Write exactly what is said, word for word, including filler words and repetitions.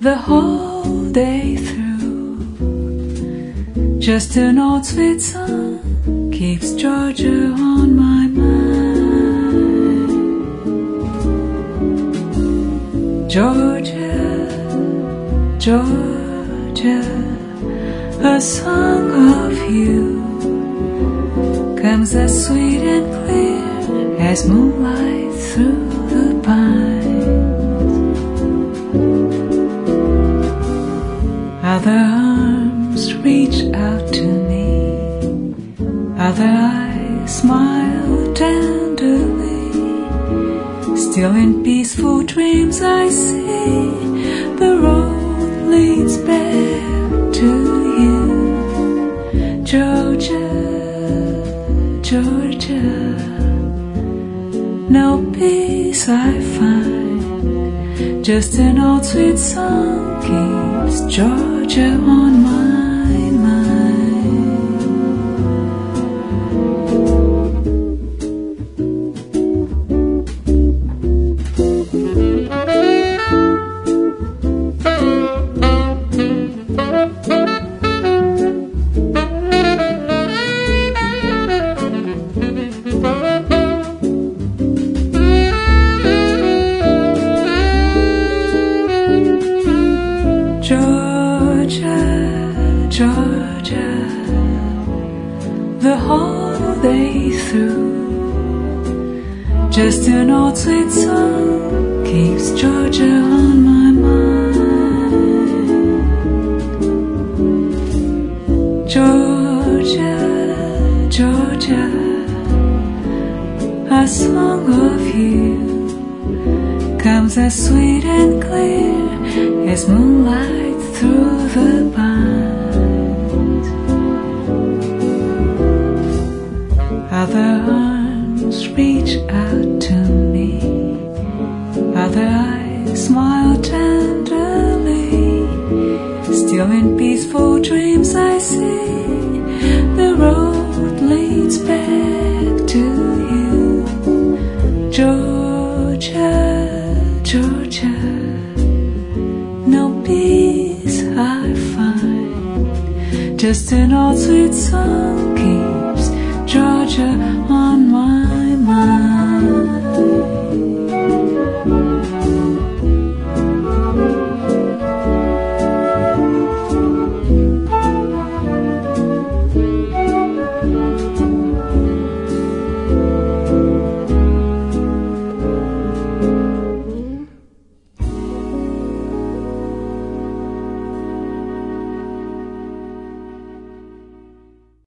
the whole day through. Just an old sweet song keeps Georgia on my mind. Georgia, Georgia, a song of you comes as sweet and clear as moonlight through the pines. Other arms reach out to me, other eyes smile tenderly. Still in peaceful dreams I see the road leads back to you. Georgia, Georgia, no peace I find, just an old sweet song keeps Georgia on my mind. Georgia, Georgia, the whole day through. Just an old sweet song keeps Georgia on my mind. Georgia, Georgia, a song of you comes as sweet and clear as moonlight through the pines. Other arms reach out to me, other eyes smile tenderly. Still in peaceful dreams I see the road leads back to you. Georgia, Georgia, no peace I find, just an old sweet song